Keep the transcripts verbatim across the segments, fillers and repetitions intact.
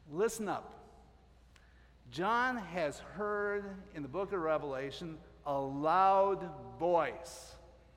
Listen up. John has heard in the book of Revelation a loud voice,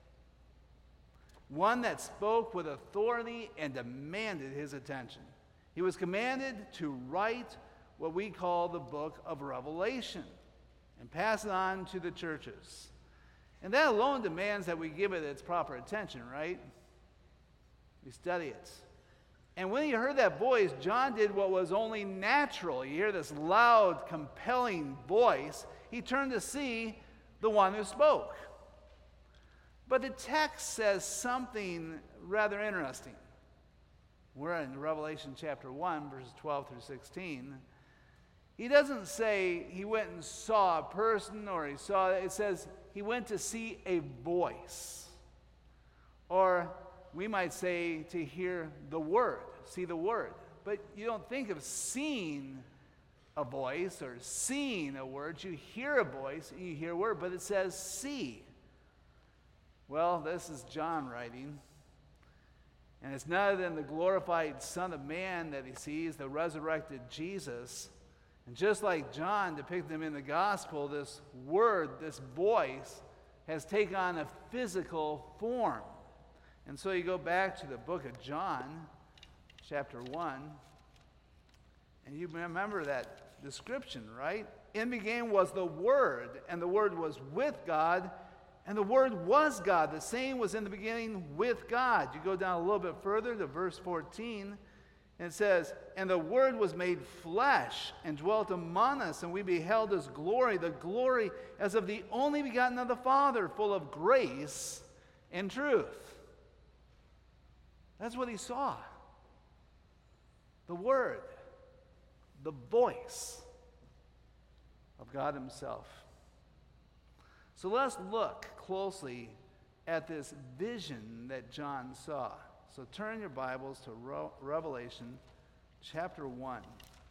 one that spoke with authority and demanded his attention. He was commanded to write what we call the book of Revelation and pass it on to the churches. And that alone demands that we give it its proper attention, right? We study it. And when he heard that voice, John did what was only natural. You hear this loud, compelling voice. He turned to see the one who spoke. But the text says something rather interesting. We're in Revelation chapter one, verses twelve through sixteen. He doesn't say he went and saw a person or he saw, it says he went to see a voice. Or we might say to hear the word, see the word. But you don't think of seeing a voice or seeing a word. You hear a voice and you hear a word, but it says see. Well, this is John writing. And it's none other than the glorified Son of Man that he sees, the resurrected Jesus. And just like John depicted him in the gospel, this word, this voice, has taken on a physical form. And so you go back to the book of John, chapter one, and you remember that description, right? In the beginning was the Word, and the Word was with God, and the Word was God. The same was in the beginning with God. You go down a little bit further to verse fourteen, and it says, and the Word was made flesh and dwelt among us, and we beheld his glory, the glory as of the only begotten of the Father, full of grace and truth. That's what he saw. The Word, the voice of God himself. So let's look closely at this vision that John saw. So turn your Bibles to Re- Revelation chapter one.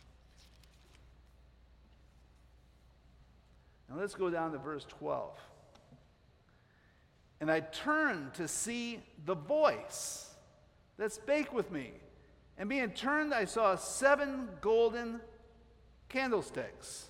And let's go down to verse twelve. And I turned to see the voice that spake with me. And being turned, I saw seven golden candlesticks.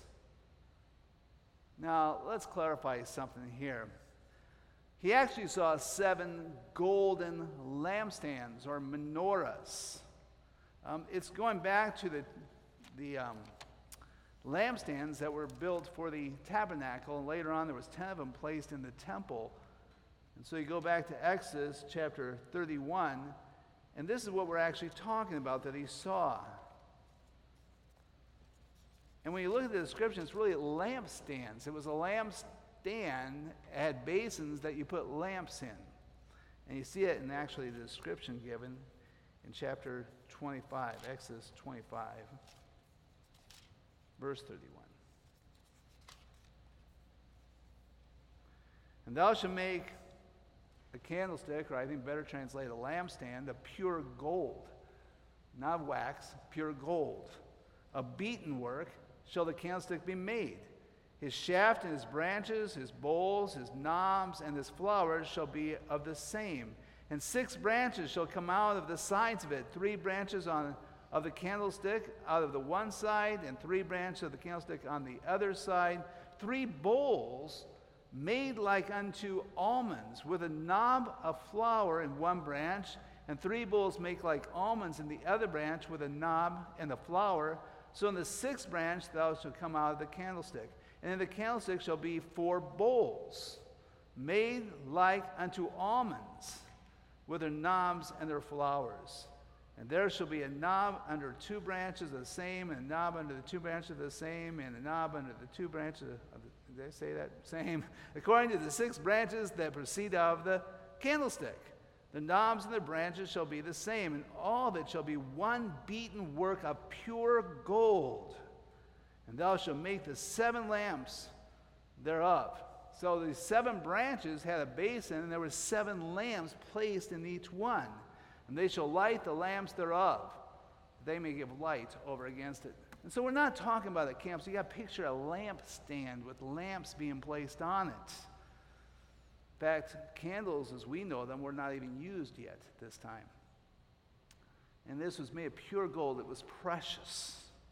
Now, let's clarify something here. He actually saw seven golden lampstands or menorahs. Um, it's going back to the, the um, lampstands that were built for the tabernacle, and later on there was ten of them placed in the temple. And so you go back to Exodus chapter thirty-one, and this is what we're actually talking about that he saw. And when you look at the description, it's really lampstands. It was a lampstand, it had basins that you put lamps in. And you see it in actually the description given in chapter twenty-five, Exodus twenty-five, verse thirty-one. And thou shalt make a candlestick, or I think better translate a lampstand, of pure gold, not wax, pure gold. Of beaten work shall the candlestick be made. His shaft and his branches, his bowls, his knobs, and his flowers shall be of the same. And six branches shall come out of the sides of it, three branches on of the candlestick out of the one side, and three branches of the candlestick on the other side. Three bowls made like unto almonds, with a knob of flour in one branch, and three bowls make like almonds in the other branch, with a knob and the flour. So in the sixth branch thou shalt come out of the candlestick. And in the candlestick shall be four bowls, made like unto almonds, with their knobs and their flowers. And there shall be a knob under two branches of the same, and a knob under the two branches of the same, and a knob under the two branches of the, did I say that? Same. According to the six branches that proceed out of the candlestick. The knobs and the branches shall be the same, and all of it shall be one beaten work of pure gold. And thou shalt make the seven lamps thereof. So these seven branches had a basin, and there were seven lamps placed in each one. And they shall light the lamps thereof, that they may give light over against it. And so we're not talking about a camp. So you got to picture a lampstand with lamps being placed on it. In fact, candles as we know them were not even used yet at this time. And this was made of pure gold. It was precious.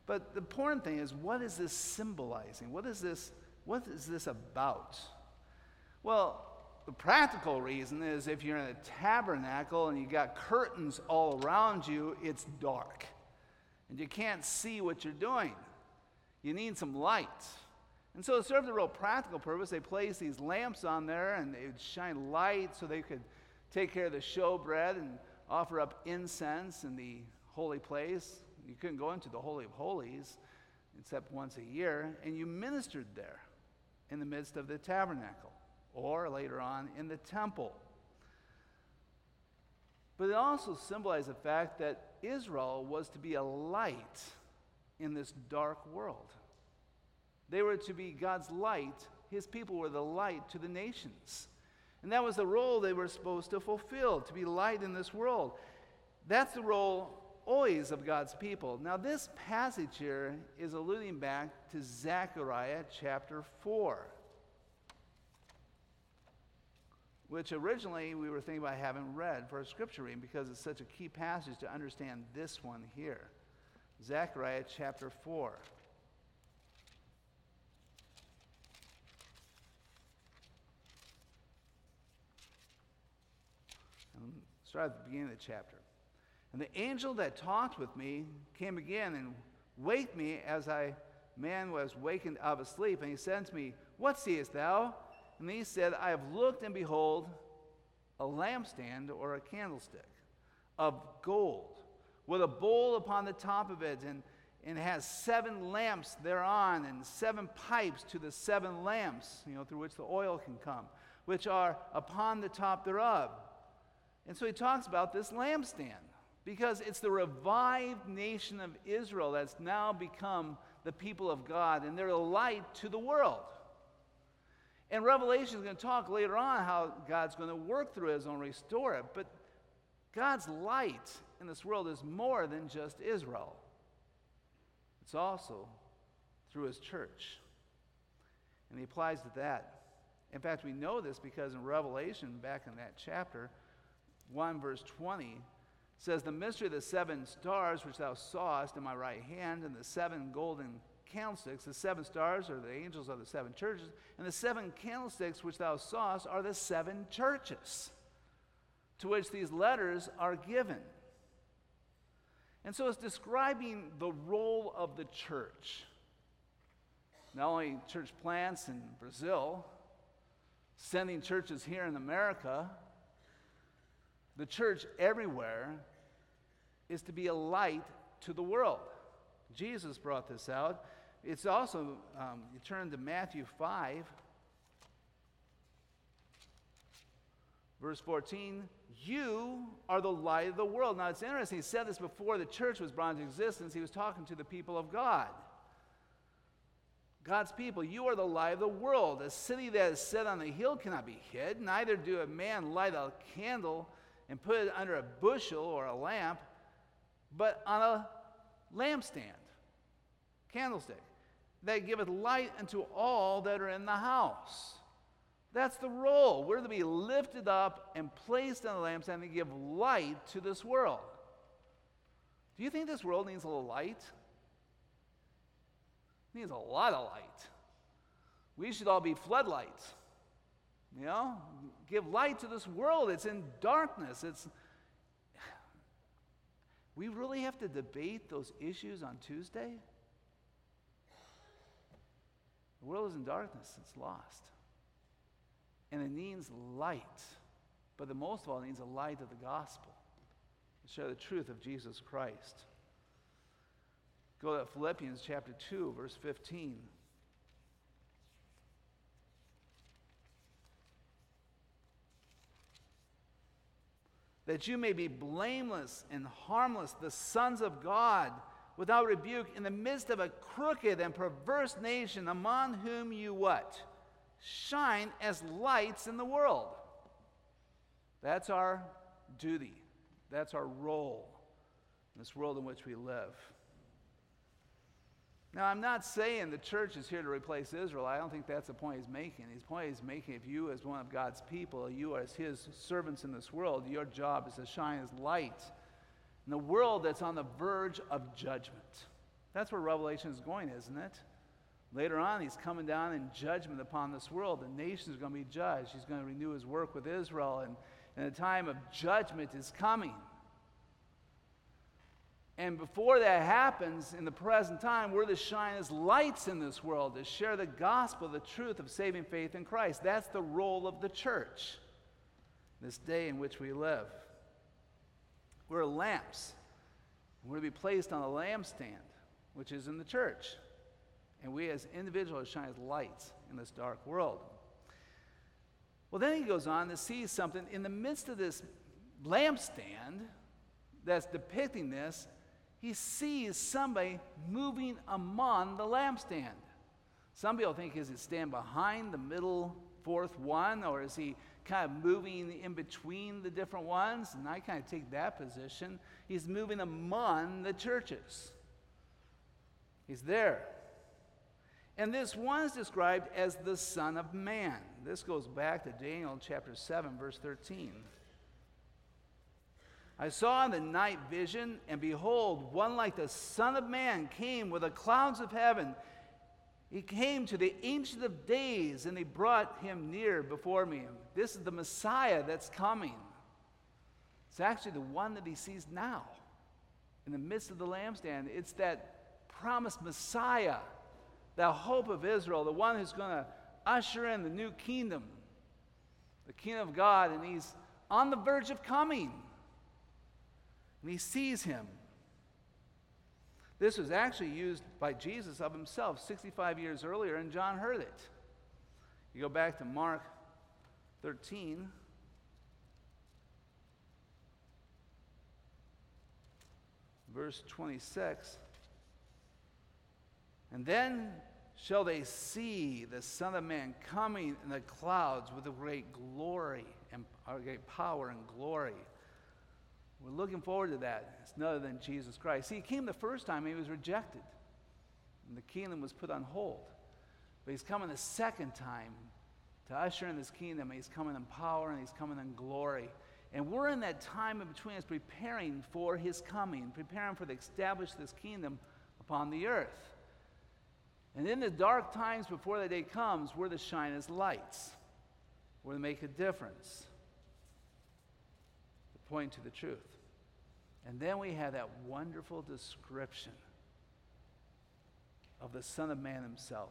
But the important thing is, what is this symbolizing? What is this, what is this about? Well, the practical reason is if you're in a tabernacle and you got curtains all around you, it's dark. And you can't see what you're doing. You need some light. And so it served a real practical purpose. They placed these lamps on there and they would shine light so they could take care of the showbread and offer up incense in the holy place. You couldn't go into the Holy of Holies except once a year, and you ministered there in the midst of the tabernacle, or later on in the temple. But it also symbolized the fact that Israel was to be a light in this dark world. They were to be God's light. His people were the light to the nations. And that was the role they were supposed to fulfill, to be light in this world. That's the role always of God's people. Now, this passage here is alluding back to Zechariah chapter four, which originally we were thinking about having read for a scripture reading because it's such a key passage to understand this one here. Zechariah chapter four. And start at the beginning of the chapter. And the angel that talked with me came again and waked me as I man was wakened out of sleep. And he said to me, "What seest thou?" And he said, "I have looked, and behold, a lampstand or a candlestick of gold, with a bowl upon the top of it, and, and it has seven lamps thereon, and seven pipes to the seven lamps, you know, through which the oil can come, which are upon the top thereof." And so he talks about this lampstand, because it's the revived nation of Israel that's now become the people of God, and they're a light to the world. And Revelation is going to talk later on how God's going to work through it and restore it. But God's light in this world is more than just Israel. It's also through his church. And he applies to that. In fact, we know this because in Revelation, back in that chapter, one verse twenty, says, "The mystery of the seven stars which thou sawest in my right hand, and the seven golden candlesticks, the seven stars are the angels of the seven churches, and the seven candlesticks which thou sawest are the seven churches to which these letters are given." And so it's describing the role of the church. Not only church plants in Brazil, sending churches here in America, the church everywhere is to be a light to the world. Jesus brought this out. It's also, um, you turn to Matthew five, verse fourteen, "You are the light of the world." Now it's interesting, he said this before the church was brought into existence. He was talking to the people of God. God's people, "You are the light of the world. A city that is set on a hill cannot be hid. Neither do a man light a candle and put it under a bushel or a lamp, but on a lampstand," candlestick, "that giveth light unto all that are in the house." That's the role. We're to be lifted up and placed on the lampstand to give light to this world. Do you think this world needs a little light? It needs a lot of light. We should all be floodlights. You know, give light to this world. It's in darkness. It's. We really have to debate those issues on Tuesday? The world is in darkness. It's lost. And it needs light. But the most of all, it needs a light of the gospel to share the truth of Jesus Christ. Go to Philippians chapter two, verse fifteen. "That you may be blameless and harmless, the sons of God, without rebuke, in the midst of a crooked and perverse nation, among whom you" what? "Shine as lights in the world." That's our duty. That's our role in this world in which we live. Now, I'm not saying the church is here to replace Israel. I don't think that's the point he's making. His point he's making, if you as one of God's people, you as his servants in this world, your job is to shine as light in the world that's on the verge of judgment. That's where Revelation is going, isn't it? Later on, he's coming down in judgment upon this world. The nations are going to be judged. He's going to renew his work with Israel, and, and a time of judgment is coming. And before that happens, in the present time, we're to shine as lights in this world, to share the gospel, the truth of saving faith in Christ. That's the role of the church, this day in which we live. We're lamps. We're to be placed on a lampstand, which is in the church. And we as individuals shine as lights in this dark world. Well, then he goes on to see something in the midst of this lampstand that's depicting this. He sees somebody moving among the lampstand. Some people think, is it stand behind the middle fourth one, or is he kind of moving in between the different ones? And I kind of take that position. He's moving among the churches. He's there. And this one is described as the Son of Man. This goes back to Daniel chapter seven, verse thirteen. I saw in the night vision, and behold, one like the Son of Man came with the clouds of heaven. He came to the Ancient of Days, and he brought him near before me. This is the Messiah that's coming. It's actually the one that he sees now in the midst of the lampstand. It's that promised Messiah, the hope of Israel, the one who's going to usher in the new kingdom, the kingdom of God, and he's on the verge of coming. And he sees him. This was actually used by Jesus of himself sixty-five years earlier, and John heard it. You go back to Mark thirteen. Verse twenty-six. And then shall they see the Son of Man coming in the clouds with a great glory and a great power and glory. We're looking forward to that. It's none other than Jesus Christ. See, he came the first time and he was rejected. And the kingdom was put on hold. But he's coming the second time to usher in this kingdom. He's coming in power and he's coming in glory. And we're in that time in between us preparing for his coming, preparing for to establish this kingdom upon the earth. And in the dark times before that day comes, we're to shine as lights. We're to make a difference. To point to the truth. And then we have that wonderful description of the Son of Man himself.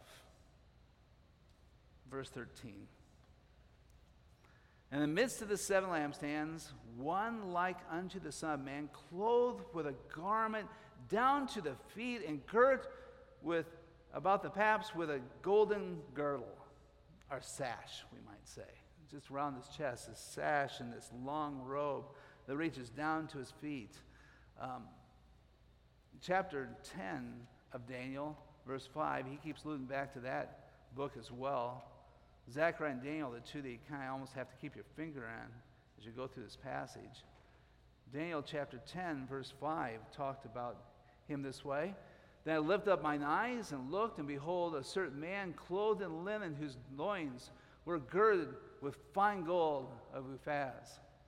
Verse thirteen. In the midst of the seven lampstands, one like unto the Son of Man, clothed with a garment down to the feet and girt with about the paps with a golden girdle, or sash, we might say. Just around his chest, this sash and this long robe that reaches down to his feet. Um, chapter ten of Daniel, verse five, he keeps alluding back to that book as well. Zechariah and Daniel, the two that you kind of almost have to keep your finger on as you go through this passage. Daniel chapter ten, verse five, talked about him this way. Then I lifted up mine eyes and looked, and behold, a certain man clothed in linen, whose loins were girded with fine gold of Uphaz.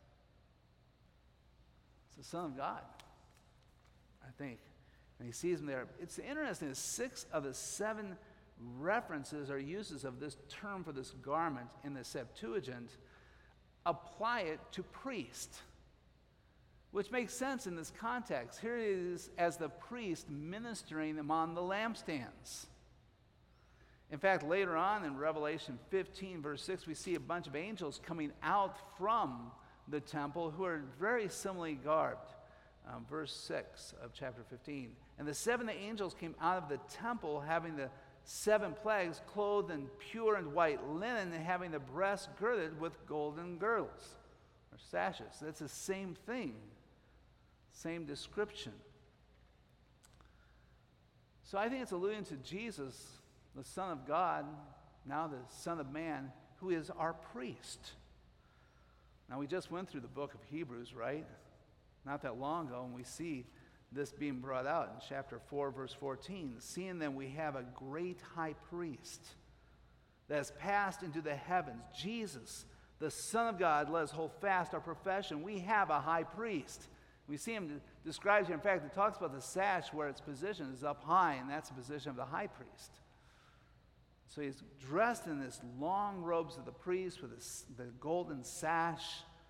It's the Son of God, I think. And he sees him there. It's interesting, six of the seven references or uses of this term for this garment in the Septuagint apply it to priest, which makes sense in this context. Here it is as the priest ministering among the lampstands. In fact, later on in Revelation fifteen, verse six, we see a bunch of angels coming out from the temple who are very similarly garbed. Um, verse six of chapter fifteen. And the seven angels came out of the temple having the seven plagues, clothed in pure and white linen, and having the breasts girded with golden girdles, or sashes. That's the same thing. Same description. So I think it's alluding to Jesus, the Son of God, now the Son of Man, who is our priest. Now we just went through the book of Hebrews, right? Not that long ago, and we see this being brought out in chapter four, verse fourteen. Seeing then we have a great high priest that has passed into the heavens, Jesus, the Son of God, let us hold fast our profession. We have a high priest. We see him described here. In fact, it talks about the sash where its position is up high, and that's the position of the high priest. So he's dressed in this long robes of the priest with this, the golden sash.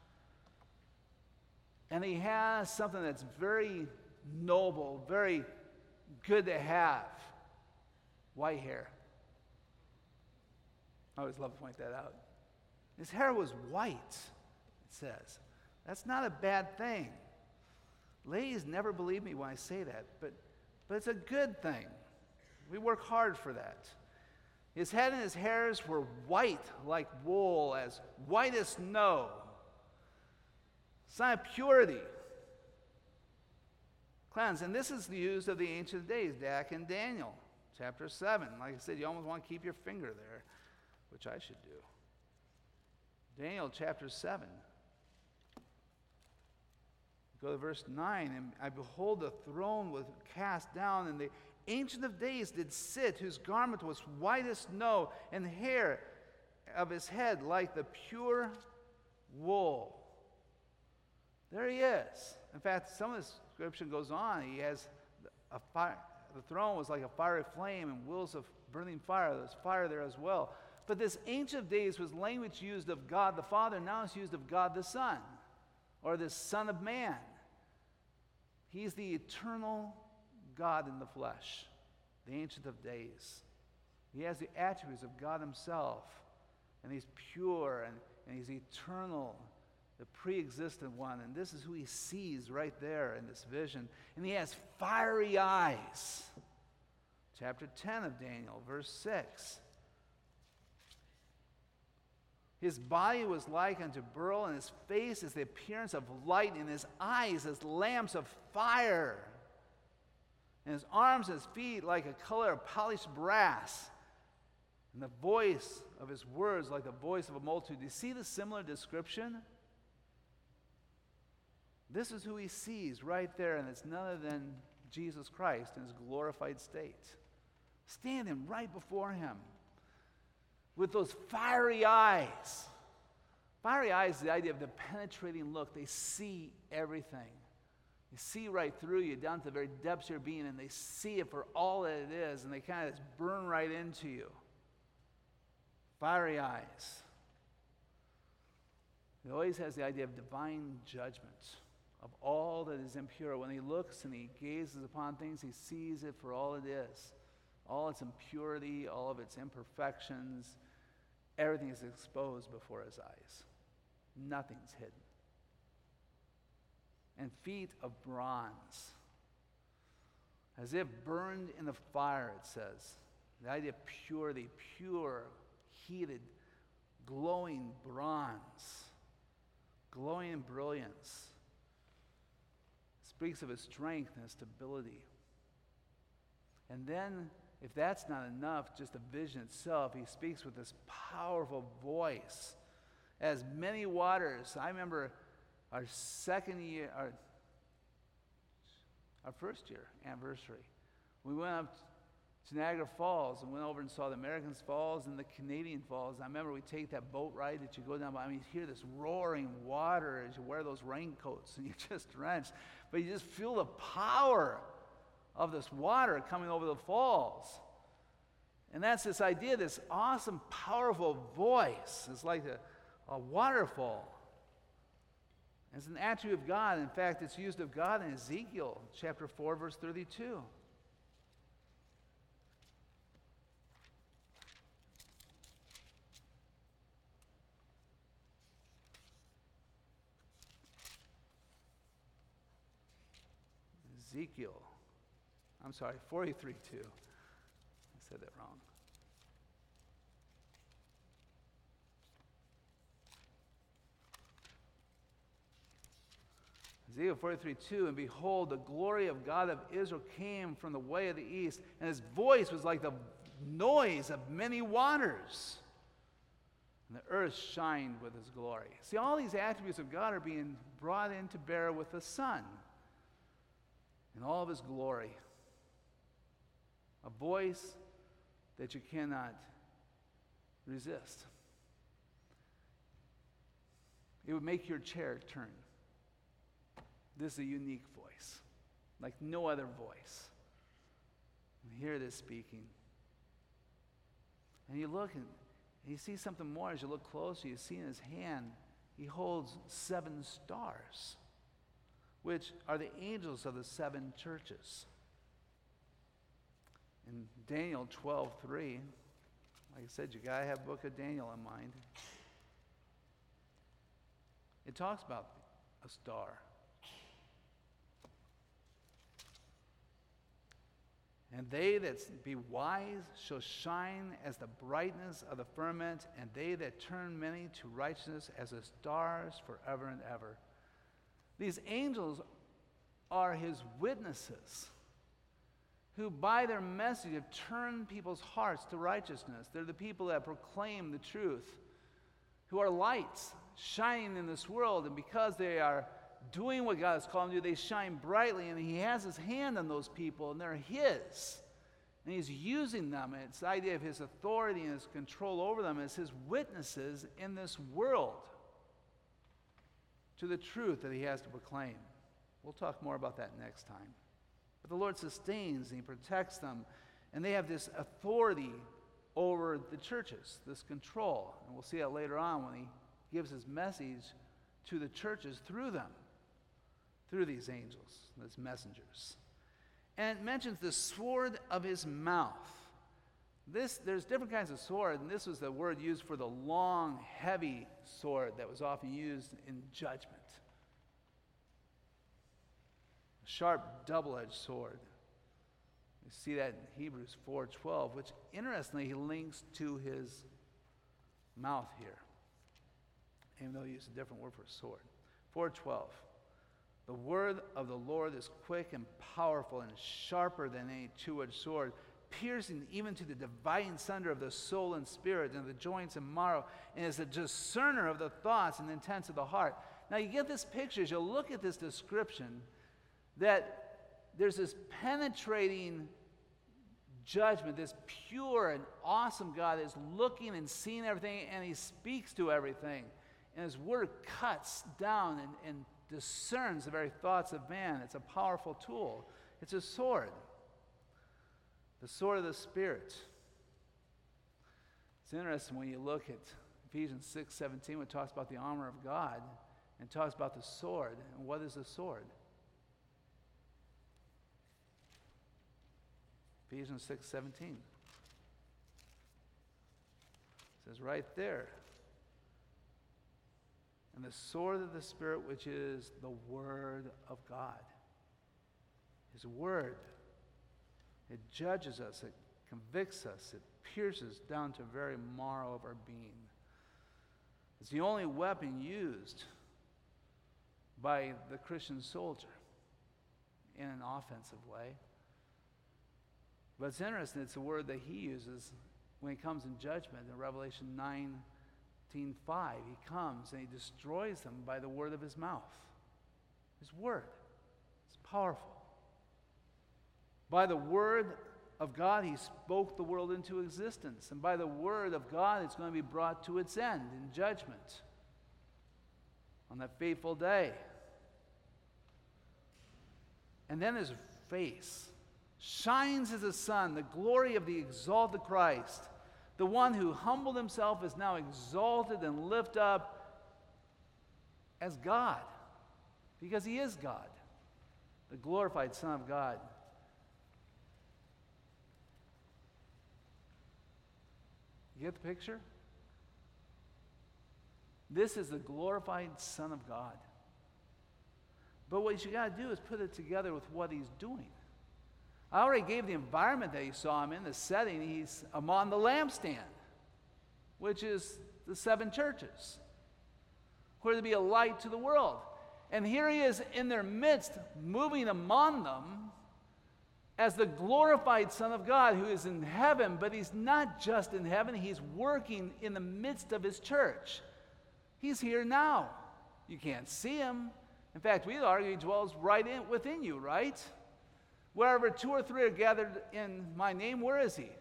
And he has something that's very noble, very good to have. White hair. I always love to point that out. His hair was white, it says. That's not a bad thing. Ladies never believe me when I say that, but, but it's a good thing. We work hard for that. His head and his hairs were white like wool, as white as snow. Sign of purity. Cleanse. And this is the use of the Ancient of Days, back in Daniel, chapter seven. Like I said, you almost want to keep your finger there, which I should do. Daniel chapter seven. Go to verse nine. And I behold, the throne was cast down, and the Ancient of Days did sit, whose garment was white as snow, and the hair of his head like the pure wool. There he is. In fact, some of the description goes on. He has a fire. The throne was like a fiery flame and wheels of burning fire. There's fire there as well. But this Ancient of Days was language used of God the Father. Now it's used of God the Son, or the Son of Man. He's the eternal God in the flesh, the Ancient of Days. He has the attributes of God himself, and he's pure, and, and he's eternal, the pre-existent one. And this is who he sees right there in this vision. And he has fiery eyes. Chapter ten of Daniel, verse six. His body was like unto beryl, and his face is the appearance of light, and his eyes as lamps of fire, and his arms and his feet like a color of polished brass, and the voice of his words like the voice of a multitude. Do you see the similar description? This is who he sees right there, and it's none other than Jesus Christ in his glorified state, standing right before him with those fiery eyes. Fiery eyes is the idea of the penetrating look. They see everything. They see right through you, down to the very depths of your being, and they see it for all that it is, and they kind of just burn right into you. Fiery eyes. It always has the idea of divine judgment of all that is impure. When he looks and he gazes upon things, he sees it for all it is. All its impurity, all of its imperfections, everything is exposed before his eyes. Nothing's hidden. And feet of bronze, as if burned in the fire, it says. The idea of purity, pure, heated, glowing bronze, glowing in brilliance. Speaks of his strength and his stability. And then, if that's not enough, just the vision itself, he speaks with this powerful voice. As many waters. I remember our second year, our, our first year anniversary. We went up to Niagara Falls and went over and saw the American Falls and the Canadian Falls. I remember we take that boat ride that you go down by. I mean, you hear this roaring water as you wear those raincoats and you're just drenched. But you just feel the power of this water coming over the falls. And that's this idea, this awesome, powerful voice. It's like a, a waterfall. It's an attribute of God. In fact, it's used of God in Ezekiel chapter four, verse thirty-two. Ezekiel, I'm sorry, forty-three two. I said that wrong. Ezekiel forty-three two, and behold, the glory of God of Israel came from the way of the east, and his voice was like the noise of many waters. And the earth shined with his glory. See, all these attributes of God are being brought into bear with the Son in all of his glory. A voice that you cannot resist. It would make your chair turn. This is a unique voice, like no other voice. And hear this speaking. And you look and you see something more as you look closer. You see in his hand, he holds seven stars, which are the angels of the seven churches. In Daniel twelve three, like I said, you got to have book of Daniel in mind. It talks about a star. And they that be wise shall shine as the brightness of the firmament, and they that turn many to righteousness as the stars forever and ever. These angels are his witnesses, who by their message have turned people's hearts to righteousness. They're the people that proclaim the truth, who are lights shining in this world, and because they are doing what God has called them to do, they shine brightly, and he has his hand on those people, and they're his. And he's using them, and it's the idea of his authority and his control over them as his witnesses in this world to the truth that he has to proclaim. We'll talk more about that next time. But the Lord sustains and he protects them, and they have this authority over the churches, this control. And we'll see that later on when he gives his message to the churches through them, through these angels, these messengers. And it mentions the sword of his mouth. This, there's different kinds of sword, and this was the word used for the long, heavy sword that was often used in judgment. A sharp, double-edged sword. You see that in Hebrews four twelve, which interestingly he links to his mouth here, even though he used a different word for sword. four twelve. The word of the Lord is quick and powerful and sharper than any two-edged sword, piercing even to the dividing sunder of the soul and spirit and the joints and marrow, and is a discerner of the thoughts and intents of the heart. Now you get this picture as you look at this description, that there's this penetrating judgment, this pure and awesome God is looking and seeing everything, and he speaks to everything. And his word cuts down and, and discerns the very thoughts of man. It's a powerful tool. It's a sword. The sword of the Spirit. It's interesting when you look at Ephesians six seventeen, when it talks about the armor of God, and talks about the sword. And what is a sword? Ephesians six seventeen. It says right there, and the sword of the Spirit, which is the Word of God. His Word. It judges us, it convicts us, it pierces down to the very marrow of our being. It's the only weapon used by the Christian soldier in an offensive way. But it's interesting, it's a word that he uses when he comes in judgment in Revelation nineteen five. He comes and he destroys them by the word of his mouth. His word. It's powerful. By the word of God, he spoke the world into existence. And by the word of God, it's going to be brought to its end in judgment on that fateful day. And then his face shines as a sun, the glory of the exalted Christ. The one who humbled himself is now exalted and lifted up as God, because he is God, the glorified Son of God. You get the picture? This is the glorified Son of God. But what you got to do is put it together with what he's doing. I already gave the environment that you saw him in, the setting. He's among the lampstand, which is the seven churches, who are to be a light to the world. And here he is in their midst, moving among them as the glorified Son of God who is in heaven, but he's not just in heaven, he's working in the midst of his church. He's here now. You can't see him. In fact, we'd argue he dwells right in, within you, right? Wherever two or three are gathered in my name, where is he?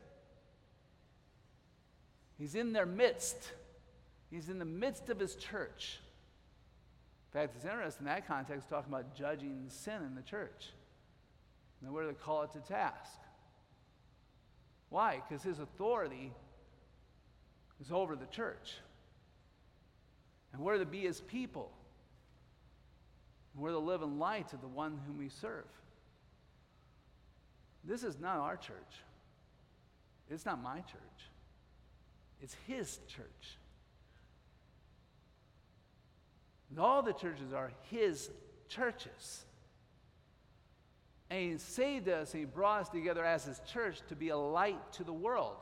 He's in their midst. He's in the midst of his church. In fact, it's interesting in that context, talking about judging sin in the church. And we're to call it to task. Why? Because his authority is over the church. And we're to be his people. And we're to live in light of the one whom we serve. This is not our church. It's not my church. It's his church. And all the churches are his churches. And he saved us and he brought us together as his church to be a light to the world.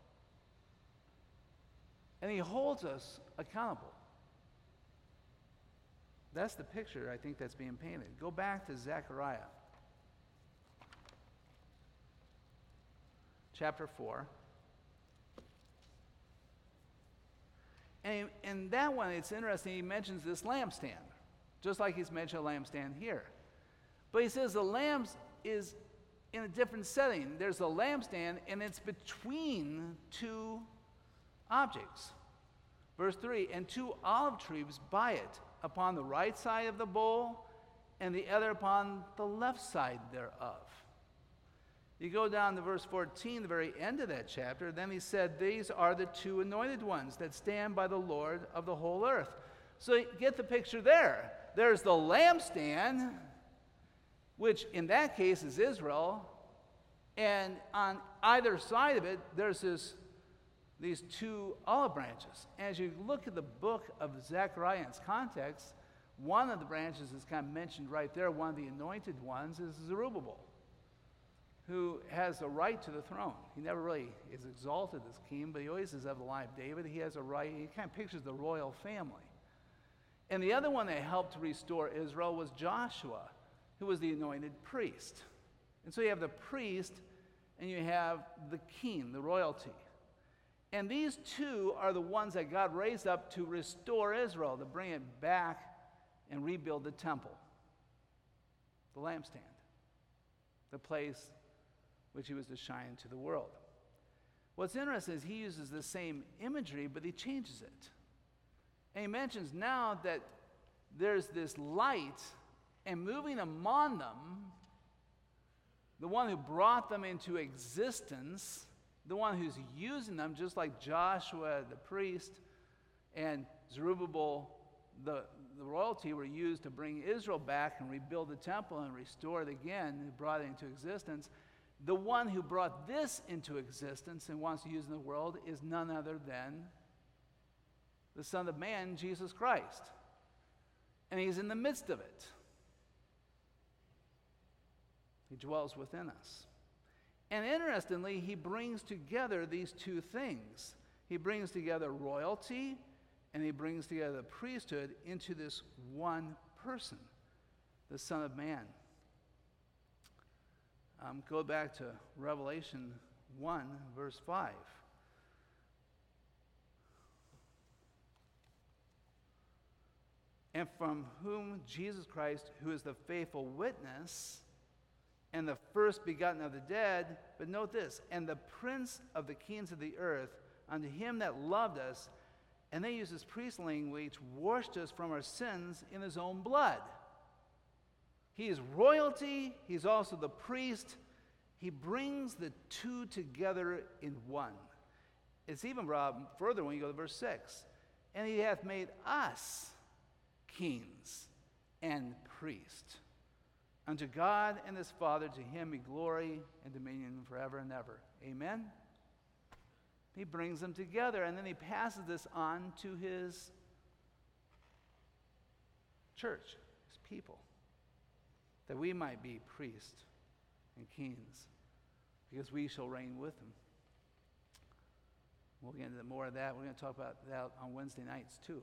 And he holds us accountable. That's the picture, I think, that's being painted. Go back to Zechariah. Chapter four. And in that one, it's interesting, he mentions this lampstand, just like he's mentioned a lampstand here. But he says the lamp is in a different setting. There's a lampstand, and it's between two objects. Verse three, and two olive trees by it, upon the right side of the bowl, and the other upon the left side thereof. You go down to verse fourteen, the very end of that chapter, then he said, these are the two anointed ones that stand by the Lord of the whole earth. So you get the picture there. There's the lampstand, which in that case is Israel, and on either side of it, there's this, these two olive branches. As you look at the book of Zechariah in its context, one of the branches is kind of mentioned right there. One of the anointed ones is Zerubbabel, who has a right to the throne. He never really is exalted as king, but he always is of the line of David. He has a right. He kind of pictures the royal family. And the other one that helped to restore Israel was Joshua, who was the anointed priest. And so you have the priest and you have the king, the royalty. And these two are the ones that God raised up to restore Israel, to bring it back and rebuild the temple, the lampstand, the place which he was to shine into the world. What's interesting is he uses the same imagery, but he changes it. And he mentions now that there's this light, and moving among them, the one who brought them into existence, the one who's using them, just like Joshua the priest and Zerubbabel the, the royalty, were used to bring Israel back and rebuild the temple and restore it again, and brought it into existence. The one who brought this into existence and wants to use it in the world is none other than the Son of Man, Jesus Christ. And he's in the midst of it. He dwells within us. And interestingly, he brings together these two things. He brings together royalty and he brings together the priesthood into this one person, the Son of Man. Um, go back to Revelation one, verse five. And from whom Jesus Christ, who is the faithful witness and the first begotten of the dead, but note this, and the prince of the kings of the earth, unto him that loved us, and they use this priest language, washed us from our sins in his own blood. He is royalty, he's also the priest. He brings the two together in one. It's even brought further when you go to verse six. And he hath made us kings and priests unto God and his Father. To him be glory and dominion forever and ever. Amen? He brings them together, and then he passes this on to his church, his people, that we might be priests and kings, because we shall reign with him. We'll get into more of that. We're going to talk about that on Wednesday nights too.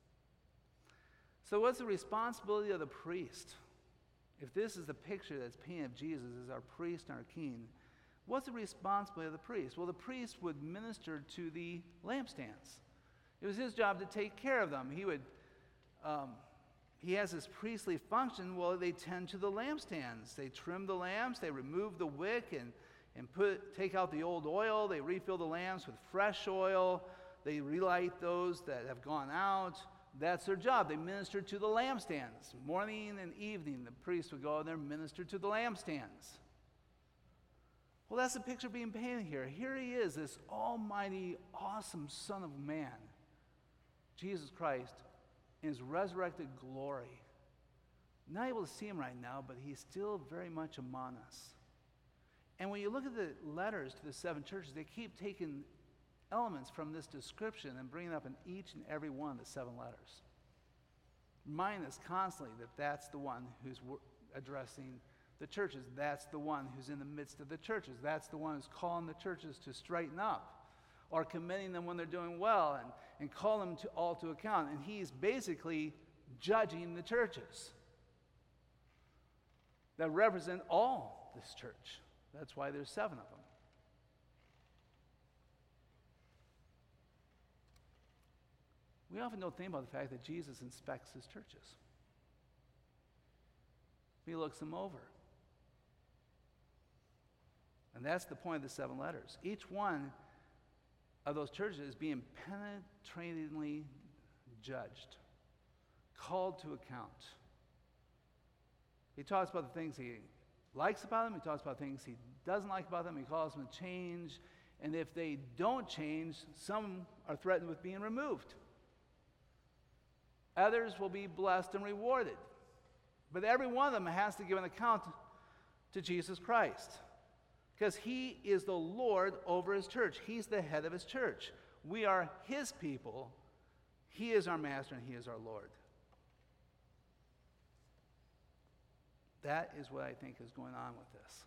So what's the responsibility of the priest? If this is the picture that's painted of Jesus as our priest and our king, what's the responsibility of the priest? Well, the priest would minister to the lampstands. It was his job to take care of them. He would, um, he has this priestly function. Well, they tend to the lampstands. They trim the lamps. They remove the wick and, and put take out the old oil. They refill the lamps with fresh oil. They relight those that have gone out. that's their job. They ministered to the lampstands. Morning and evening, the priest would go in there and minister to the lampstands. Well, that's the picture being painted here. Here he is, this almighty, awesome Son of Man, Jesus Christ, in his resurrected glory. Not able to see him right now, but he's still very much among us. And when you look at the letters to the seven churches, they keep taking elements from this description and bringing it up in each and every one of the seven letters. Reminding us constantly that that's the one who's addressing the churches. That's the one who's in the midst of the churches. That's the one who's calling the churches to straighten up or commending them when they're doing well and, and call them to all to account. And he's basically judging the churches that represent all this church. That's why there's seven of them. We often don't think about the fact that Jesus inspects his churches. He looks them over. And that's the point of the seven letters. Each one of those churches is being penetratingly judged, called to account. He talks about the things he likes about them. He talks about things he doesn't like about them. He calls them to change. And if they don't change, some are threatened with being removed. Others will be blessed and rewarded. But every one of them has to give an account to Jesus Christ, because he is the Lord over his church. He's the head of his church. We are his people. He is our master and he is our Lord. That is what I think is going on with this.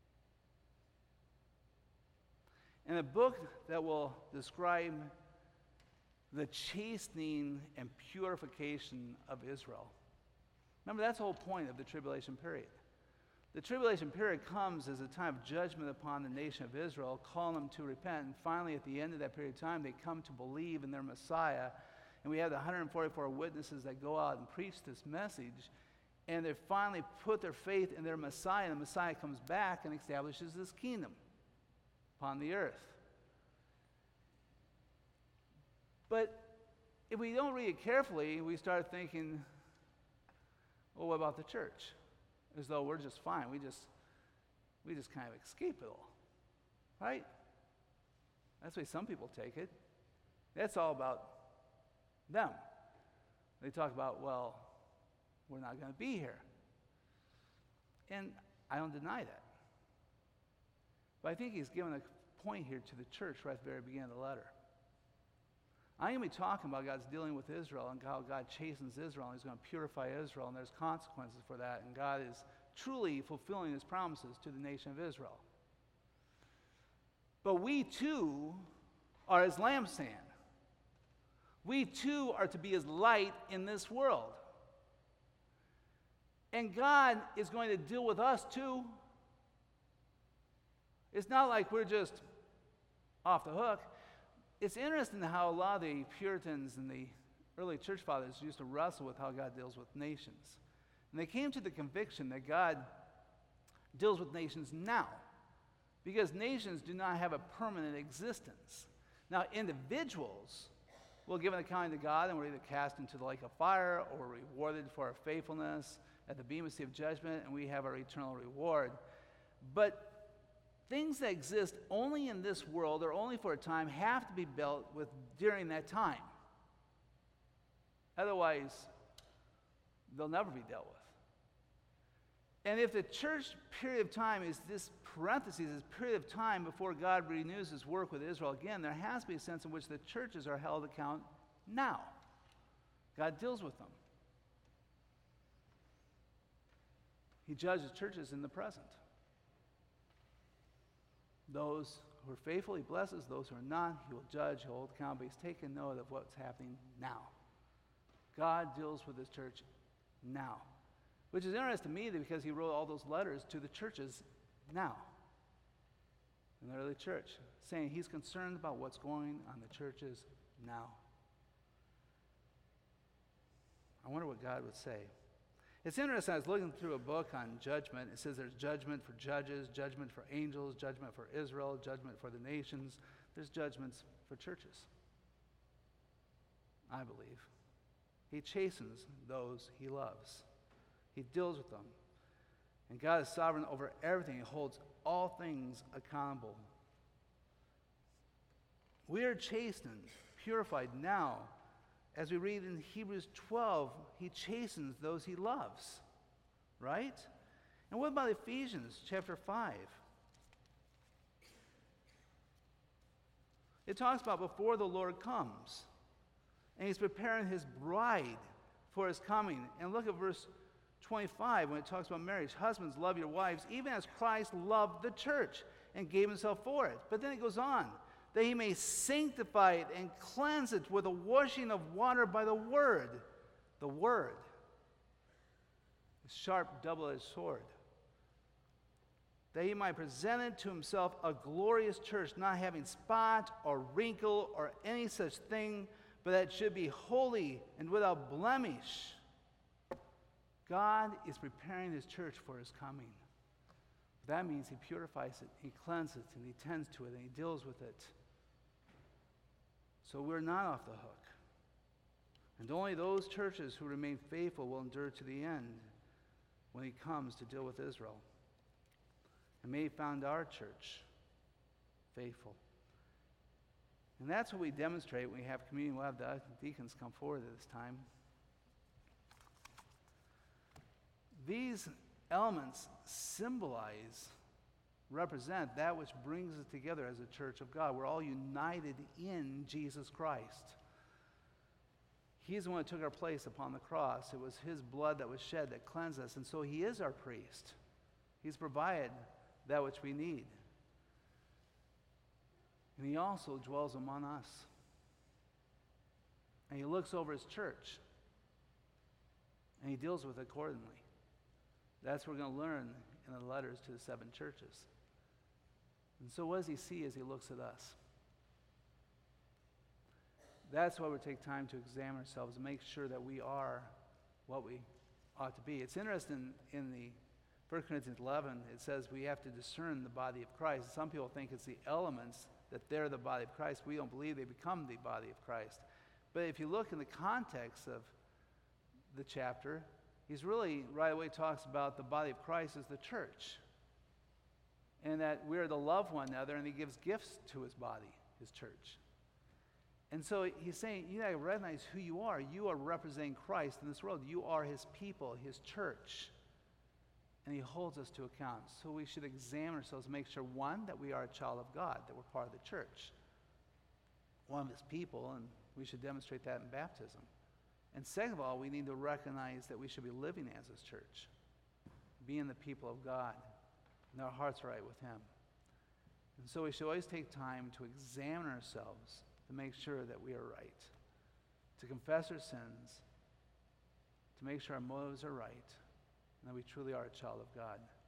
In a book that will describe the chastening and purification of Israel. Remember, that's the whole point of the tribulation period. The tribulation period comes as a time of judgment upon the nation of Israel, calling them to repent, and finally at the end of that period of time, they come to believe in their Messiah, and we have the one hundred forty-four witnesses that go out and preach this message, and they finally put their faith in their Messiah, and the Messiah comes back and establishes this kingdom upon the earth. But if we don't read it carefully, we start thinking, well, what about the church? As though we're just fine. We just, we just kind of escape it all, right? That's the way some people take it. That's all about them. They talk about, well, we're not going to be here. And I don't deny that. But I think he's given a point here to the church right at the very beginning of the letter. I'm going to be talking about God's dealing with Israel and how God chastens Israel and he's going to purify Israel, and there's consequences for that, and God is truly fulfilling his promises to the nation of Israel. But we too are his lampstand. We too are to be his light in this world. And God is going to deal with us too. It's not like we're just off the hook. It's interesting how a lot of the Puritans and the early church fathers used to wrestle with how God deals with nations. And they came to the conviction that God deals with nations now, because nations do not have a permanent existence. Now, individuals will give an account to God, and we're either cast into the lake of fire or rewarded for our faithfulness at the bema seat of judgment, and we have our eternal reward. But things that exist only in this world or only for a time have to be dealt with during that time. Otherwise, they'll never be dealt with. And if the church period of time is this parenthesis, this period of time before God renews his work with Israel again, there has to be a sense in which the churches are held account now. God deals with them. He judges churches in the present. Those who are faithful, he blesses. Those who are not, he will judge, he'll hold account, but he's taking note of what's happening now. God deals with his church now. Which is interesting to me because he wrote all those letters to the churches now. In the early church, saying he's concerned about what's going on in the churches now. I wonder what God would say. It's interesting, I was looking through a book on judgment. It says there's judgment for judges, judgment for angels, judgment for Israel, judgment for the nations. There's judgments for churches, I believe. He chastens those he loves. He deals with them. And God is sovereign over everything. He holds all things accountable. We are chastened, purified now. As we read in Hebrews twelve, he chastens those he loves. Right? And what about Ephesians chapter five? It talks about before the Lord comes. And he's preparing his bride for his coming. And look at verse twenty-five when it talks about marriage. Husbands, love your wives, even as Christ loved the church and gave himself for it. But then it goes on, that he may sanctify it and cleanse it with the washing of water by the word. The word. A sharp, double-edged sword. That he might present it to himself a glorious church, not having spot or wrinkle or any such thing, but that it should be holy and without blemish. God is preparing his church for his coming. That means he purifies it, he cleanses it, and he tends to it, and he deals with it. So we're not off the hook. And only those churches who remain faithful will endure to the end when he comes to deal with Israel. And may he found our church faithful. And that's what we demonstrate when we have communion. We'll have the deacons come forward at this time. These elements symbolize, represent that which brings us together as a church of God. We're all united in Jesus Christ. He's the one who took our place upon the cross. It was his blood that was shed that cleansed us. And so he is our priest. He's provided that which we need. And he also dwells among us. And he looks over his church. And he deals with it accordingly. That's what we're going to learn in the letters to the seven churches. And so what does he see as he looks at us? That's why we take time to examine ourselves and make sure that we are what we ought to be. It's interesting in the First Corinthians eleven, it says we have to discern the body of Christ. Some people think it's the elements that they're the body of Christ. We don't believe they become the body of Christ. But if you look in the context of the chapter, he's really right away talks about the body of Christ as the church. And that we are to love one another, and he gives gifts to his body, his church. And so he's saying, you got to recognize who you are. You are representing Christ in this world. You are his people, his church. And he holds us to account. So we should examine ourselves and make sure, one, that we are a child of God, that we're part of the church, one of his people, and we should demonstrate that in baptism. And second of all, we need to recognize that we should be living as his church, being the people of God, and our hearts are right with him. And so we should always take time to examine ourselves to make sure that we are right, to confess our sins, to make sure our motives are right, and that we truly are a child of God.